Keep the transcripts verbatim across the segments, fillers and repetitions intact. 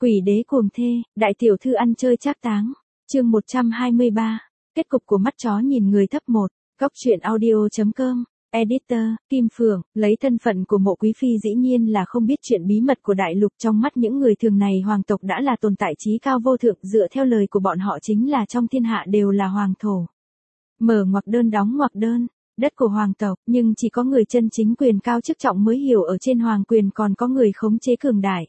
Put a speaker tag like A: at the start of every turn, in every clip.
A: Quỷ đế cuồng thê, đại tiểu thư ăn chơi trác táng. Chương một trăm hai mươi ba. Kết cục của mắt chó nhìn người thấp một. Góc truyện audio.com. Editor, Kim Phượng, lấy thân phận của Mộ Quý Phi dĩ nhiên là không biết chuyện bí mật của đại lục. Trong mắt những người thường này, hoàng tộc đã là tồn tại trí cao vô thượng, dựa theo lời của bọn họ chính là trong thiên hạ đều là hoàng thổ. Mở ngoặc đơn đóng ngoặc đơn, đất của hoàng tộc, nhưng chỉ có người chân chính quyền cao chức trọng mới hiểu ở trên hoàng quyền còn có người khống chế cường đại.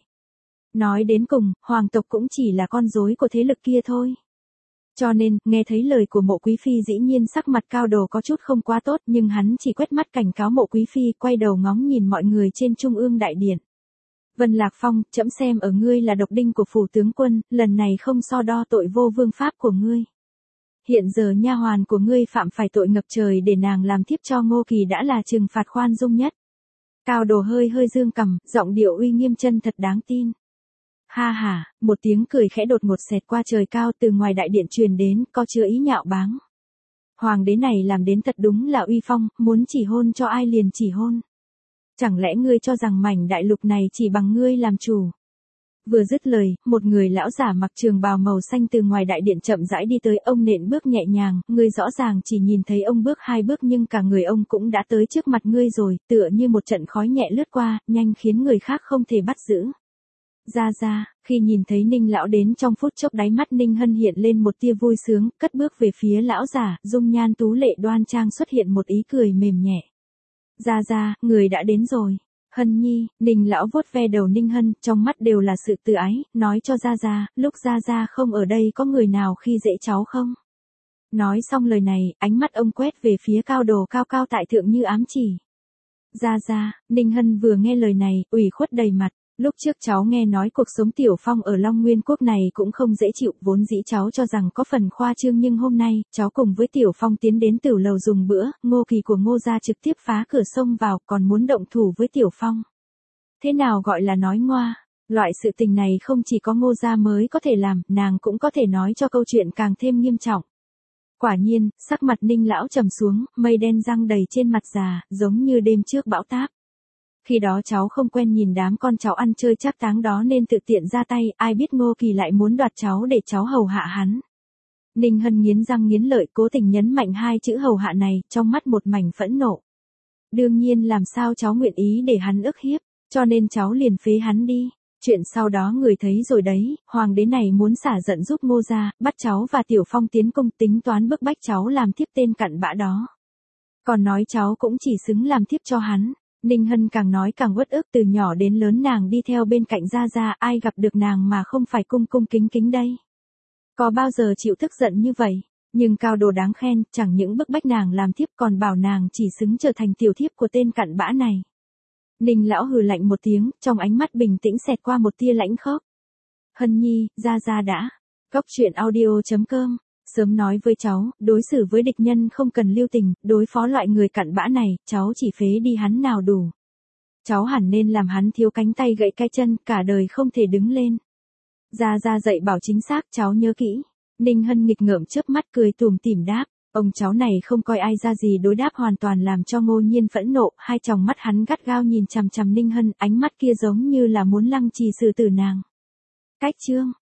A: Nói đến cùng, hoàng tộc cũng chỉ là con rối của thế lực kia thôi. Cho nên, nghe thấy lời của Mộ Quý Phi dĩ nhiên sắc mặt Cao Đồ có chút không quá tốt, nhưng hắn chỉ quét mắt cảnh cáo Mộ Quý Phi, quay đầu ngóng nhìn mọi người trên trung ương đại điện. Vân Lạc Phong, trẫm xem ở ngươi là độc đinh của phủ tướng quân, lần này không so đo tội vô vương pháp của ngươi. Hiện giờ nha hoàn của ngươi phạm phải tội ngập trời để nàng làm thiếp cho Ngô Kỳ đã là trừng phạt khoan dung nhất. Cao Đồ hơi hơi dương cằm, giọng điệu uy nghiêm chân thật đáng tin. Ha ha, một tiếng cười khẽ đột ngột xẹt qua trời cao từ ngoài đại điện truyền đến, có chứa ý nhạo báng. Hoàng đế này làm đến thật đúng là uy phong, muốn chỉ hôn cho ai liền chỉ hôn. Chẳng lẽ ngươi cho rằng mảnh đại lục này chỉ bằng ngươi làm chủ? Vừa dứt lời, một người lão giả mặc trường bào màu xanh từ ngoài đại điện chậm rãi đi tới, ông nện bước nhẹ nhàng, ngươi rõ ràng chỉ nhìn thấy ông bước hai bước nhưng cả người ông cũng đã tới trước mặt ngươi rồi, tựa như một trận khói nhẹ lướt qua, nhanh khiến người khác không thể bắt giữ. Ra ra, khi nhìn thấy Ninh lão đến trong phút chốc đáy mắt Ninh Hân hiện lên một tia vui sướng, cất bước về phía lão giả, dung nhan tú lệ đoan trang xuất hiện một ý cười mềm nhẹ. Ra ra, người đã đến rồi. Hân nhi, Ninh lão vuốt ve đầu Ninh Hân, trong mắt đều là sự từ ái, nói cho ra ra, lúc ra ra không ở đây có người nào khi dễ cháu không? Nói xong lời này, ánh mắt ông quét về phía Cao Đồ cao cao tại thượng như ám chỉ. Ra ra, Ninh Hân vừa nghe lời này, ủy khuất đầy mặt. Lúc trước cháu nghe nói cuộc sống Tiểu Phong ở Long Nguyên Quốc này cũng không dễ chịu, vốn dĩ cháu cho rằng có phần khoa trương nhưng hôm nay, cháu cùng với Tiểu Phong tiến đến Tửu lầu dùng bữa, Ngô Kỳ của Ngô gia trực tiếp phá cửa xông vào, còn muốn động thủ với Tiểu Phong. Thế nào gọi là nói ngoa? Loại sự tình này không chỉ có Ngô gia mới có thể làm, nàng cũng có thể nói cho câu chuyện càng thêm nghiêm trọng. Quả nhiên, sắc mặt Ninh lão trầm xuống, mây đen giăng đầy trên mặt già, giống như đêm trước bão táp. Khi đó cháu không quen nhìn đám con cháu ăn chơi trác táng đó nên tự tiện ra tay, ai biết Ngô Kỳ lại muốn đoạt cháu để cháu hầu hạ hắn. Ninh Hân nghiến răng nghiến lợi, cố tình nhấn mạnh hai chữ hầu hạ này, trong mắt một mảnh phẫn nộ. Đương nhiên làm sao cháu nguyện ý để hắn ức hiếp, cho nên cháu liền phế hắn đi. Chuyện sau đó người thấy rồi đấy, hoàng đế này muốn xả giận giúp Ngô gia, bắt cháu và Tiểu Phong tiến công, tính toán bức bách cháu làm thiếp tên cặn bã đó. Còn nói cháu cũng chỉ xứng làm thiếp cho hắn. Ninh Hân càng nói càng uất ức, từ nhỏ đến lớn nàng đi theo bên cạnh gia gia, ai gặp được nàng mà không phải cung cung kính kính đây. Có bao giờ chịu tức giận như vậy, nhưng Cao Đồ đáng khen, chẳng những bức bách nàng làm thiếp còn bảo nàng chỉ xứng trở thành tiểu thiếp của tên cặn bã này. Ninh lão hừ lạnh một tiếng, trong ánh mắt bình tĩnh xẹt qua một tia lãnh khốc. Hân nhi, gia gia đã. Góc truyện audio.com. Sớm nói với cháu, đối xử với địch nhân không cần lưu tình, đối phó loại người cặn bã này, cháu chỉ phế đi hắn nào đủ. Cháu hẳn nên làm hắn thiếu cánh tay gãy cái chân, cả đời không thể đứng lên. Ra ra dạy bảo chính xác, cháu nhớ kỹ. Ninh Hân nghịch ngợm chớp mắt cười tủm tỉm đáp, ông cháu này không coi ai ra gì, đối đáp hoàn toàn làm cho Ngô Nhiên phẫn nộ, hai tròng mắt hắn gắt gao nhìn chằm chằm Ninh Hân, ánh mắt kia giống như là muốn lăng trì xử tử nàng. Cách chương